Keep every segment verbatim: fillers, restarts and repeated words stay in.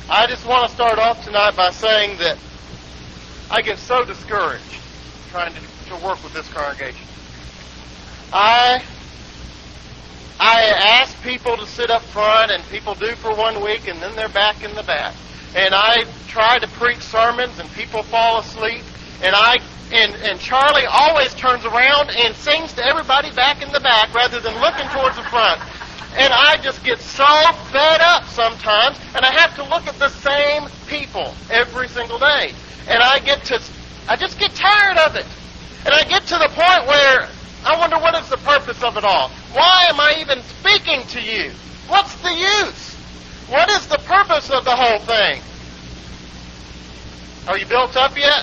I just want to start off tonight by saying that I get so discouraged trying to, to work with this congregation. I I ask people to sit up front, and people do for one week, and then they're back in the back. And I try to preach sermons, and people fall asleep. And I and, and Charlie always turns around and sings to everybody back in the back rather than looking towards the front. And I just get so fed up sometimes, and I have to look at the same people every single day. And I get to, I just get tired of it. And I get to the point where I wonder, what is the purpose of it all? Why am I even speaking to you? What's the use? What is the purpose of the whole thing? Are you built up yet?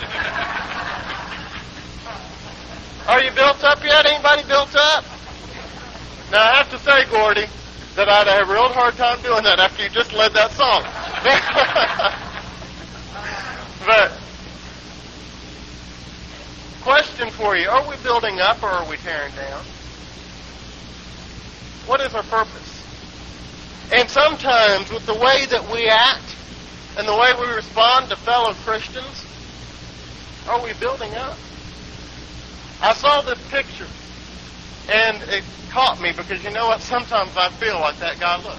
Are you built up yet? Anybody built up? Now, I have to say, Gordy, that I'd have a real hard time doing that after you just led that song. But, question for you, are we building up or are we tearing down? What is our purpose? And sometimes with the way that we act and the way we respond to fellow Christians, are we building up? I saw this picture, and it caught me because you know what? Sometimes I feel like that guy looks.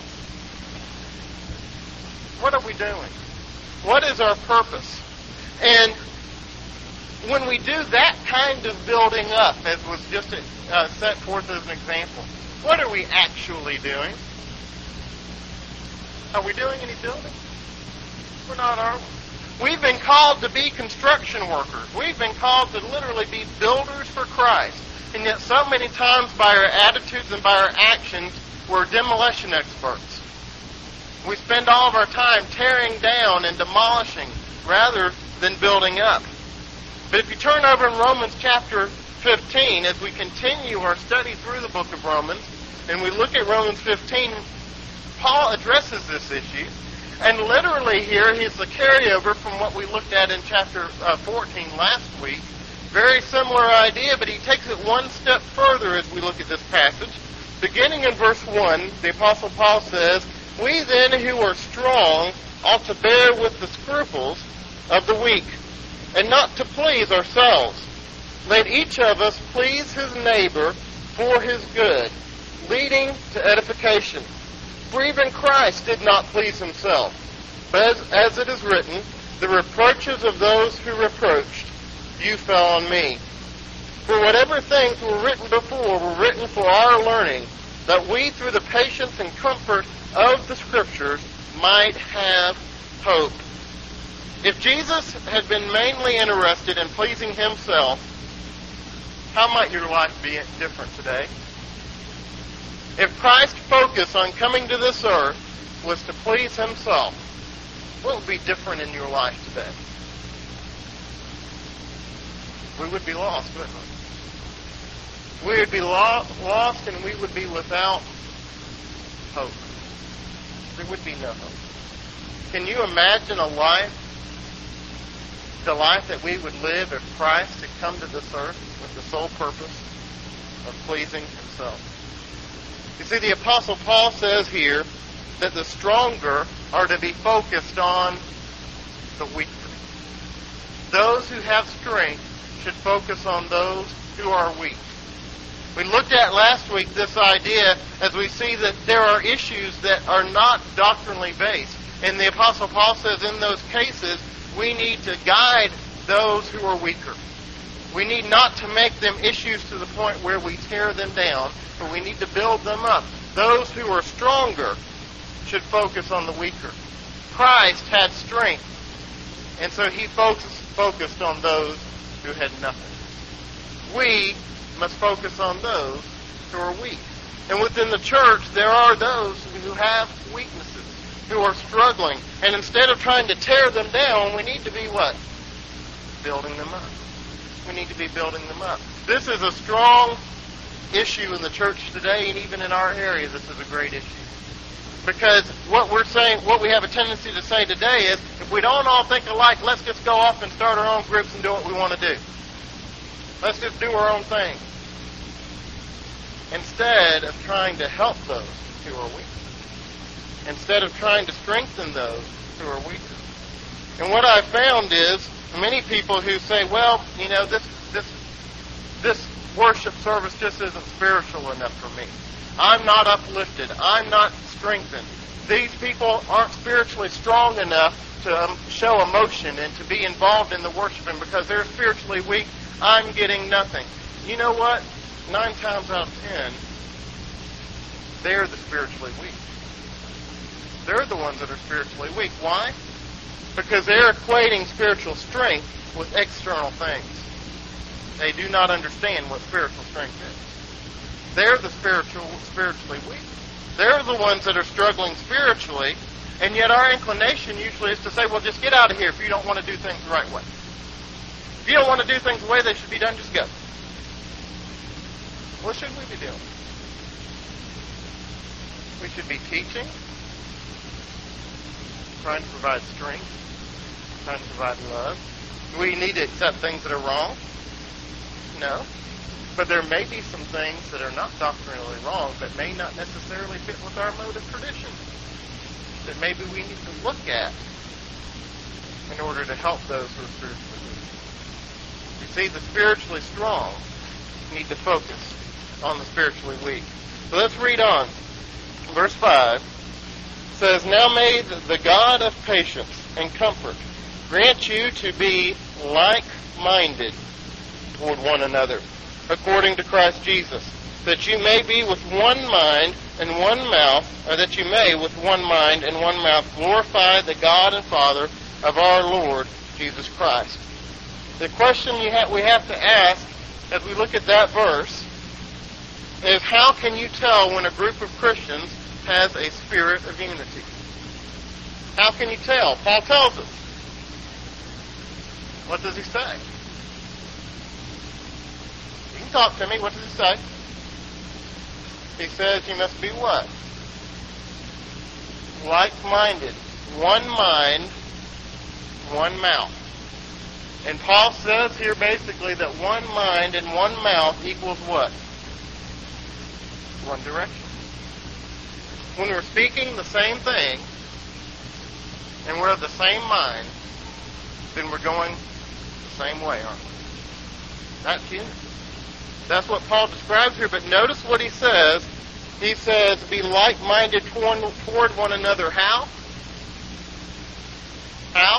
What are we doing? What is our purpose? And when we do that kind of building up, as was just uh, set forth as an example, what are we actually doing? Are we doing any building? We're not, are we? We've been called to be construction workers. We've been called to literally be builders for Christ. And yet so many times by our attitudes and by our actions, we're demolition experts. We spend all of our time tearing down and demolishing rather than building up. But if you turn over in Romans chapter fifteen, as we continue our study through the book of Romans, and we look at Romans fifteen, Paul addresses this issue. And literally here, he's the carryover from what we looked at in chapter uh, fourteen last week. Very similar idea, but he takes it one step further as we look at this passage. Beginning in verse one, the Apostle Paul says, "We then who are strong ought to bear with the scruples of the weak, and not to please ourselves. Let each of us please his neighbor for his good, leading to edification. For even Christ did not please himself, but as, as it is written, the reproaches of those who reproached you fell on me. For whatever things were written before were written for our learning, that we through the patience and comfort of the Scriptures might have hope." If Jesus had been mainly interested in pleasing himself, how might your life be different today? If Christ's focus on coming to this earth was to please himself, what would be different in your life today? We would be lost, wouldn't we? We would be lo- lost and we would be without hope. There would be no hope. Can you imagine a life, the life that we would live if Christ had come to this earth with the sole purpose of pleasing himself? You see, the Apostle Paul says here that the stronger are to be focused on the weaker. Those who have strength should focus on those who are weak. We looked at last week this idea as we see that there are issues that are not doctrinally based. And the Apostle Paul says in those cases, we need to guide those who are weaker. We need not to make them issues to the point where we tear them down, but we need to build them up. Those who are stronger should focus on the weaker. Christ had strength, and so he focused, focused on those who had nothing. We must focus on those who are weak. And within the church, there are those who have weaknesses, who are struggling. And instead of trying to tear them down, we need to be what? Building them up. We need to be building them up. This is a strong issue in the church today, and even in our area, this is a great issue. Because what we're saying, what we have a tendency to say today is, if we don't all think alike, let's just go off and start our own groups and do what we want to do. Let's just do our own thing. Instead of trying to help those who are weak. Instead of trying to strengthen those who are weaker. And what I've found is many people who say, well, you know, this this this worship service just isn't spiritual enough for me. I'm not uplifted. I'm not strengthened. These people aren't spiritually strong enough to um, show emotion and to be involved in the worship, and because they're spiritually weak, I'm getting nothing. You know what? Nine times out of ten, they're the spiritually weak. They're the ones that are spiritually weak. Why? Because they're equating spiritual strength with external things. They do not understand what spiritual strength is. They're the spiritual, spiritually weak. They're the ones that are struggling spiritually, and yet our inclination usually is to say, well, just get out of here if you don't want to do things the right way. If you don't want to do things the way they should be done, just go. What should we be doing? We should be teaching, trying to provide strength, trying to provide love. Do we need to accept things that are wrong? No. But there may be some things that are not doctrinally wrong that may not necessarily fit with our mode of tradition that maybe we need to look at in order to help those who are spiritually weak. You see, the spiritually strong need to focus on the spiritually weak. So let's read on. Verse five says, now may the God of patience and comfort grant you to be like-minded toward one another, according to Christ Jesus, that you may be with one mind and one mouth, or that you may with one mind and one mouth glorify the God and Father of our Lord Jesus Christ. The question you ha- we have to ask as we look at that verse is, how can you tell when a group of Christians has a spirit of unity? How can you tell? Paul tells us. What does he say? You can talk to me. What does he say? He says you must be what? Like-minded. One mind, one mouth. And Paul says here basically that one mind and one mouth equals what? One direction. When we're speaking the same thing and we're of the same mind, then we're going the same way, aren't we? That's unity. That's what Paul describes here, but notice what he says. He says, be like-minded toward, toward one another. How? How?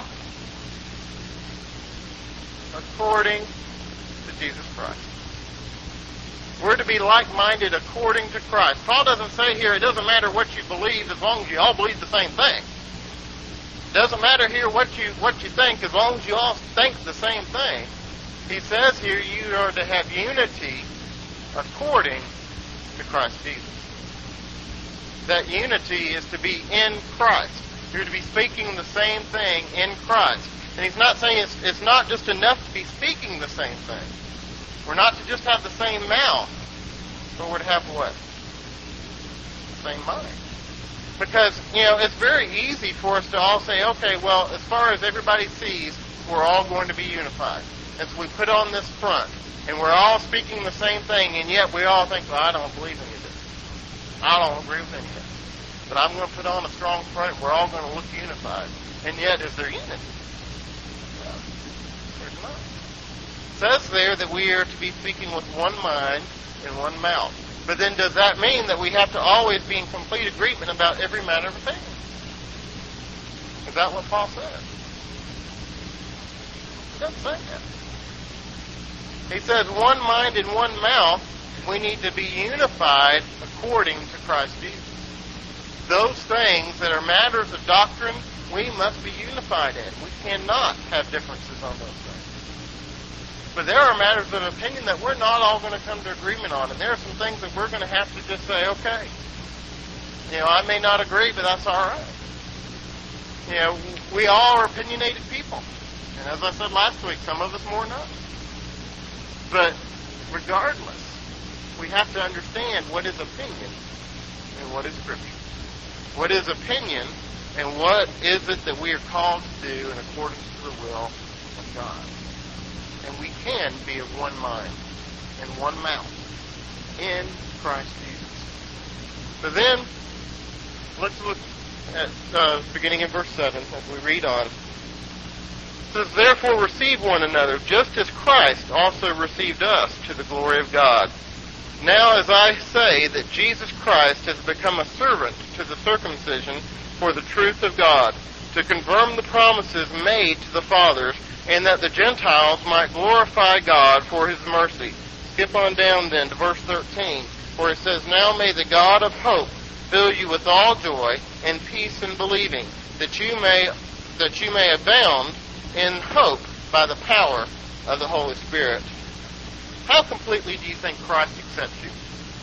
According to Jesus Christ. We're to be like-minded according to Christ. Paul doesn't say here, it doesn't matter what you believe as long as you all believe the same thing. It doesn't matter here what you what you think as long as you all think the same thing. He says here you are to have unity according to Christ Jesus. That unity is to be in Christ. You're to be speaking the same thing in Christ. And he's not saying it's, it's not just enough to be speaking the same thing. We're not to just have the same mouth, but we're to have what? The same mind. Because, you know, it's very easy for us to all say, okay, well, as far as everybody sees, we're all going to be unified. And so we put on this front, and we're all speaking the same thing, and yet we all think, well, I don't believe any of this. I don't agree with any of this. But I'm going to put on a strong front, and we're all going to look unified. And yet, is there unity? No, there's not. It says there that we are to be speaking with one mind and one mouth. But then does that mean that we have to always be in complete agreement about every matter of opinion? Is that what Paul says? He doesn't say that. He says one mind and one mouth, we need to be unified according to Christ Jesus. Those things that are matters of doctrine, we must be unified in. We cannot have differences on those things. But there are matters of opinion that we're not all going to come to agreement on. And there are some things that we're going to have to just say, okay, you know, I may not agree, but that's all right. You know, we all are opinionated people. And as I said last week, some of us more than others. But regardless, we have to understand what is opinion and what is Scripture. What is opinion and what is it that we are called to do in accordance to the will of God. And we can be of one mind and one mouth in Christ Jesus. But then, let's look at, uh, beginning in verse seven, as we read on. It says, "Therefore receive one another, just as Christ also received us to the glory of God. Now as I say that Jesus Christ has become a servant to the circumcision for the truth of God, to confirm the promises made to the fathers, and that the Gentiles might glorify God for his mercy." Skip on down then to verse thirteen, where it says, "Now may the God of hope fill you with all joy and peace in believing, that you may that you may abound in hope by the power of the Holy Spirit." How completely do you think Christ accepts you?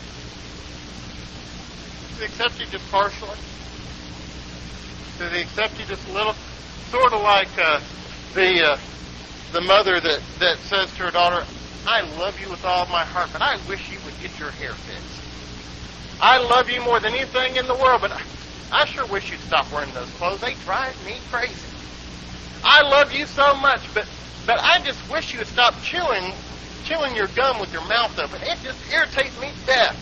Does he accept you just partially? Does he accept you just a little? Sort of like uh, the uh, the mother that, that says to her daughter, "I love you with all my heart, but I wish you would get your hair fixed. I love you more than anything in the world, but I, I sure wish you'd stop wearing those clothes. They drive me crazy. I love you so much, but but I just wish you would stop chewing chewing your gum with your mouth open. It just irritates me to death."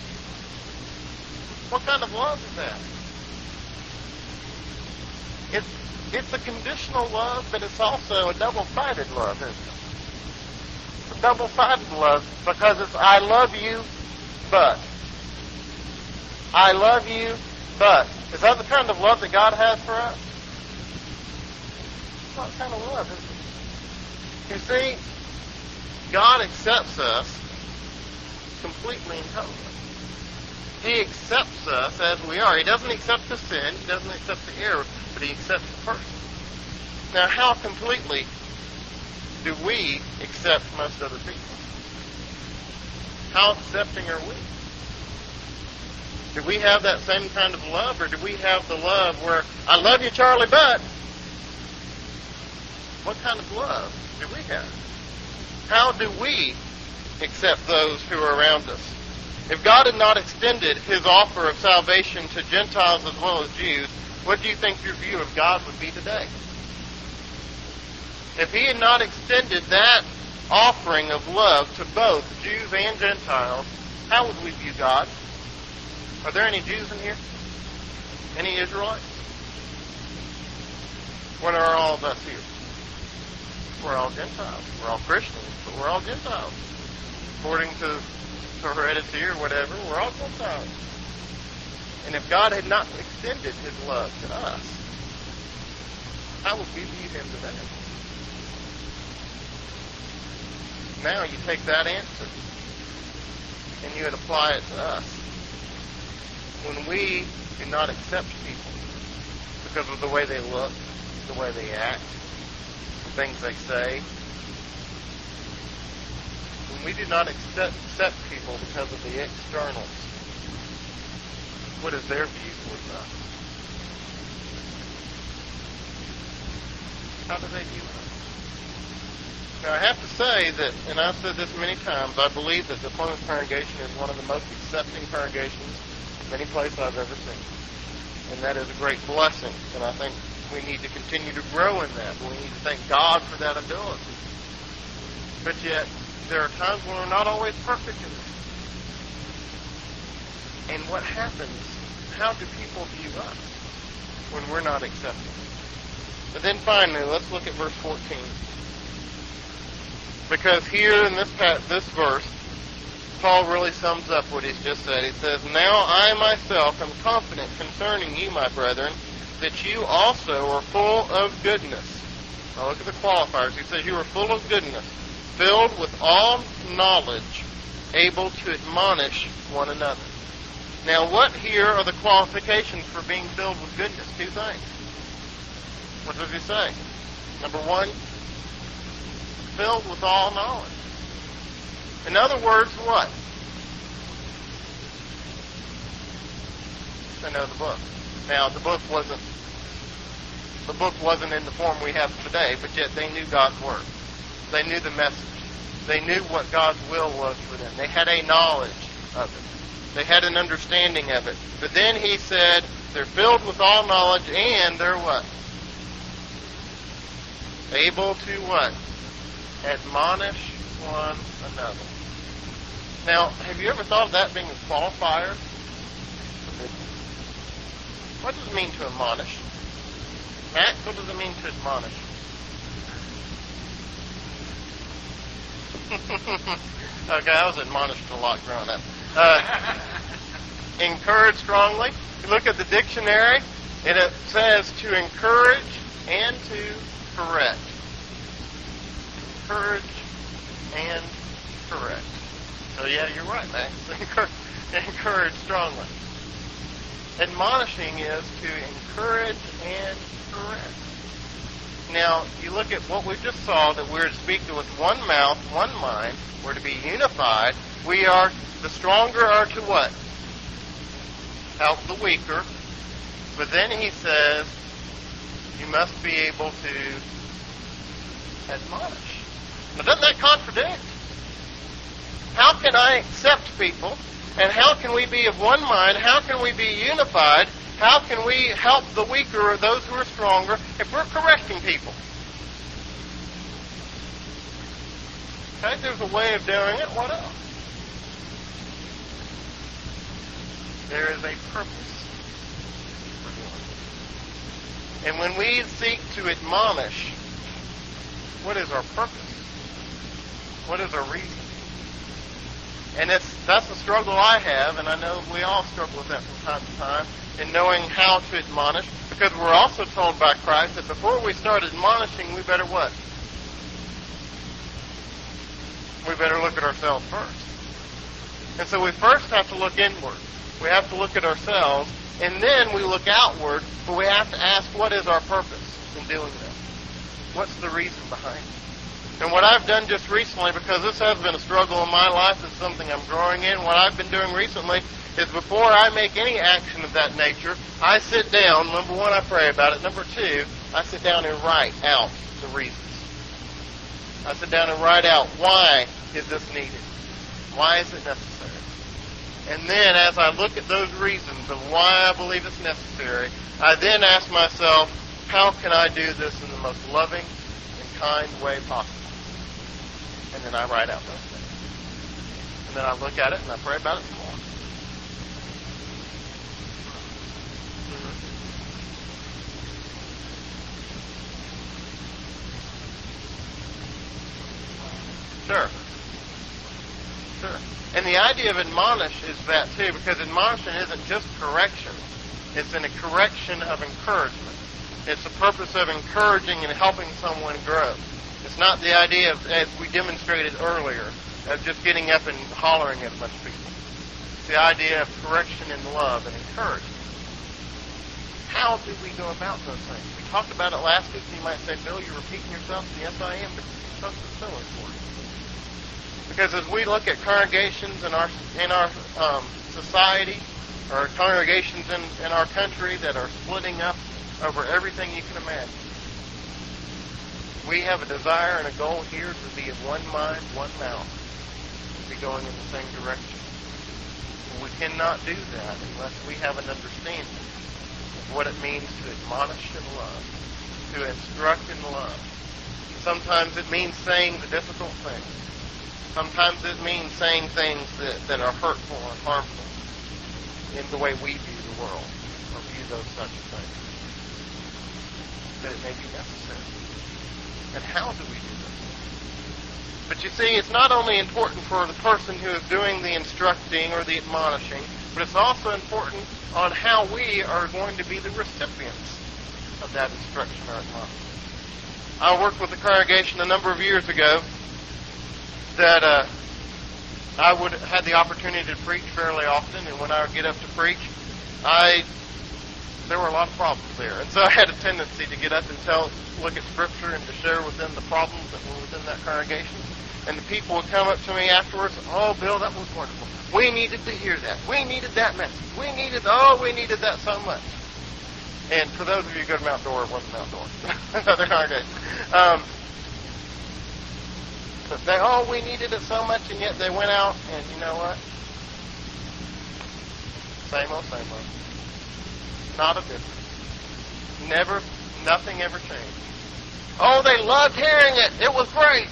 What kind of love is that? It's, it's a conditional love, but it's also a double-sided love, isn't it? It's a double-sided love because it's I love you, but. I love you, but. Is that the kind of love that God has for us? It's not the kind of love, is it? You see, God accepts us completely and totally. He accepts us as we are. He doesn't accept the sin. He doesn't accept the error, but he accepts the person. Now, how completely do we accept most other people? How accepting are we? Do we have that same kind of love, or do we have the love where, "I love you, Charlie, but..." What kind of love do we have? How do we accept those who are around us? If God had not extended his offer of salvation to Gentiles as well as Jews, what do you think your view of God would be today? If he had not extended that offering of love to both Jews and Gentiles, how would we view God? Are there any Jews in here? Any Israelites? What are all of us here? We're all Gentiles. We're all Christians, but we're all Gentiles. According to to heredity or whatever, we're all Gentiles. And if God had not extended his love to us, how would we view him today? Now you take that answer and you would apply it to us. When we do not accept people because of the way they look, the way they act, the things they say, when we do not accept, accept people because of the externals, what is their view towards us? How do they view us? Now, I have to say that, and I've said this many times, I believe that the Plymouth congregation is one of the most accepting congregations of any place I've ever seen. And that is a great blessing, and I think we need to continue to grow in that. We need to thank God for that ability. But yet, there are times when we're not always perfect in this. And what happens? How do people view us when we're not accepting? But then finally, let's look at verse fourteen. Because here in this this verse, Paul really sums up what he's just said. He says, "Now I myself am confident concerning you, my brethren, that you also are full of goodness." Now look at the qualifiers. He says you are full of goodness, filled with all knowledge, able to admonish one another. Now what here are the qualifications for being filled with goodness? Two things. What does he say? Number one, filled with all knowledge. In other words, what? They know the book. Now the book wasn't the book wasn't in the form we have today, but yet they knew God's word. They knew the message. They knew what God's will was for them. They had a knowledge of it. They had an understanding of it. But then he said they're filled with all knowledge and they're what? Able to what? Admonish one another. Now, have you ever thought of that being a qualifier? What does it mean to admonish? Max, what does it mean to admonish? Okay, I was admonished a lot growing up. Uh, encourage strongly. You look at the dictionary, and it says to encourage and to correct. Encourage and correct. So yeah, you're right, Max. Encourage strongly. Admonishing is to encourage and correct. Now, you look at what we just saw, that we're to speak with one mouth, one mind. We're to be unified. We are, the stronger are to what? Help the weaker. But then he says, you must be able to admonish. Now, doesn't that contradict? How can I accept people? And how can we be of one mind? How can we be unified? How can we help the weaker or those who are stronger if we're correcting people? Okay, there's a way of doing it. What else? There is a purpose for doing it. And when we seek to admonish, what is our purpose? What is our reason? And it's, that's a struggle I have, and I know we all struggle with that from time to time, in knowing how to admonish, because we're also told by Christ that before we start admonishing, we better what? We better look at ourselves first. And so we first have to look inward. We have to look at ourselves, and then we look outward, but we have to ask, what is our purpose in doing this? What's the reason behind it? And what I've done just recently, because this has been a struggle in my life, it's something I'm growing in, what I've been doing recently is before I make any action of that nature, I sit down. Number one, I pray about it. Number two, I sit down and write out the reasons. I sit down and write out, why is this needed? Why is it necessary? And then as I look at those reasons of why I believe it's necessary, I then ask myself, how can I do this in the most loving and kind way possible? And then I write out those things. And then I look at it and I pray about it some more. Sure. Sure. And the idea of admonish is that too, because admonition isn't just correction. It's in a correction of encouragement. It's the purpose of encouraging and helping someone grow. It's not the idea of, as we demonstrated earlier, of just getting up and hollering at a bunch of people. It's the idea of correction in love and encouragement. How do we go about those things? We talked about it last week, and you might say, Bill, you're repeating yourself. Yes, I am, but it's so, so important. Because as we look at congregations in our in our um, society, or congregations in, in our country that are splitting up over everything you can imagine, we have a desire and a goal here to be of one mind, one mouth, to be going in the same direction. We cannot do that unless we have an understanding of what it means to admonish in love, to instruct in love. Sometimes it means saying the difficult things. Sometimes it means saying things that, that are hurtful and harmful in the way we view the world, or view those such things. That it may be necessary. And how do we do this? But you see, it's not only important for the person who is doing the instructing or the admonishing, but it's also important on how we are going to be the recipients of that instruction or admonishing. I worked with a congregation a number of years ago that uh, I would had the opportunity to preach fairly often, and when I would get up to preach, I there were a lot of problems there, and so I had a tendency to get up and tell, look at Scripture, and to share with them the problems that were within that congregation. And the people would come up to me afterwards, oh, Bill, that was wonderful. We needed to hear that. We needed that message. We needed, oh, we needed that so much. And for those of you who go to Mount Dora, it wasn't Mount Dora. Another congregation. Um, But they, oh, we needed it so much, and yet they went out, and you know what? Same old, same old. Not a difference. Never, nothing ever changed. Oh, they loved hearing it. It was great.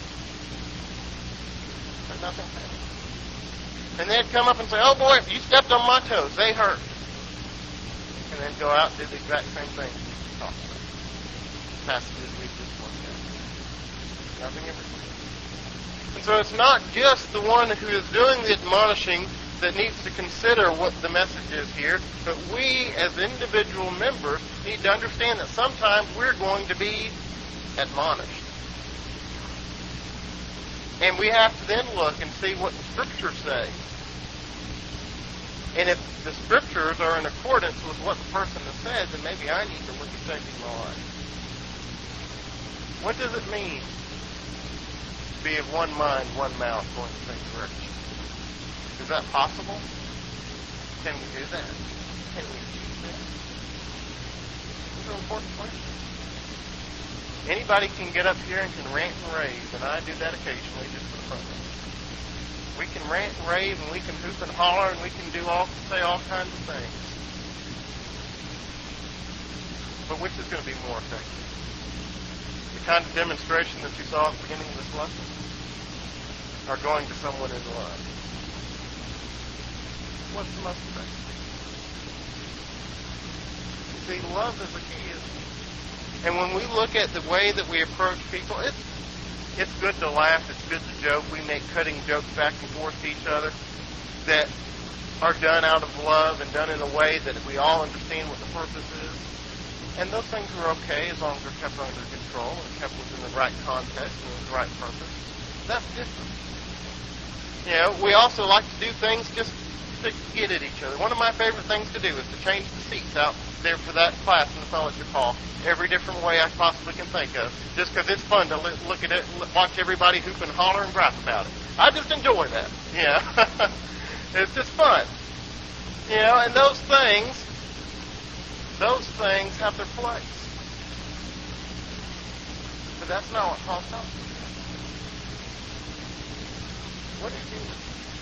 But nothing changed. And they'd come up and say, oh, boy, you stepped on my toes. They hurt. And and then go out and do the exact same thing we talked about. Passages we just looked at. Nothing in between. And so it's not just the one who is doing the admonishing that needs to consider what the message is here, but we as individual members need to understand that sometimes we're going to be admonished. And we have to then look and see what the Scriptures say. And if the Scriptures are in accordance with what the person has said, then maybe I need to look at changing my life. What does it mean to be of one mind, one mouth, going the same direction? Is that possible? Can we do that? Can we achieve that? Those are important questions. Anybody can get up here and can rant and rave, and I do that occasionally just for the fun of it. We can rant and rave, and we can hoop and holler, and we can do all, say all kinds of things. But which is going to be more effective? The kind of demonstration that you saw at the beginning of this lesson, or going to someone in love? What's the most effective? You see, love is the key, isn't it? And when we look at the way that we approach people, it's, it's good to laugh, it's good to joke. We make cutting jokes back and forth to each other that are done out of love and done in a way that we all understand what the purpose is. And those things are okay as long as they're kept under control and kept within the right context and the right purpose. That's different. You know, we also like to do things just to get at each other. One of my favorite things to do is to change the seats out there for that class in the fellowship hall every different way I possibly can think of, just because it's fun to look at it, watch everybody hoop and holler and gripe about it. I just enjoy that. Yeah, it's just fun. You know, and those things, those things have their place. But that's not what Paul's talking about. What is it?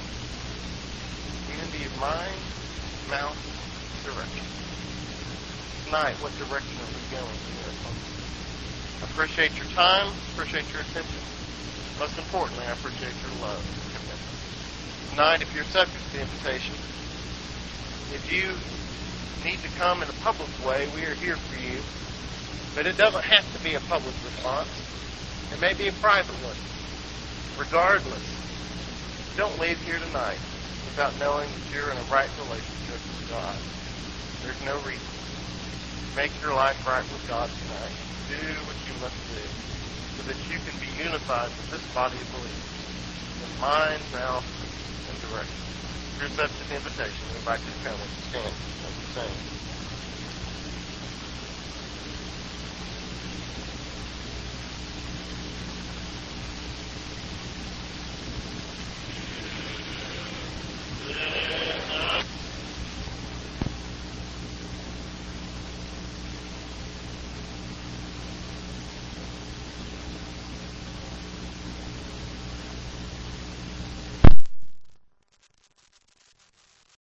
Unity of mind, mouth, direction. Tonight, what direction are we going here? I appreciate your time, appreciate your attention. Most importantly, I appreciate your love and commitment. Tonight, if you're subject to the invitation, if you need to come in a public way, we are here for you. But it doesn't have to be a public response. It may be a private one. Regardless, don't leave here tonight without knowing that you're in a right relationship with God. There's no reason. Make your life right with God tonight. Do what you must do so that you can be unified with this body of believers in mind, mouth, and direction. If you're accepting the invitation, we invite you to come and stand as we sing.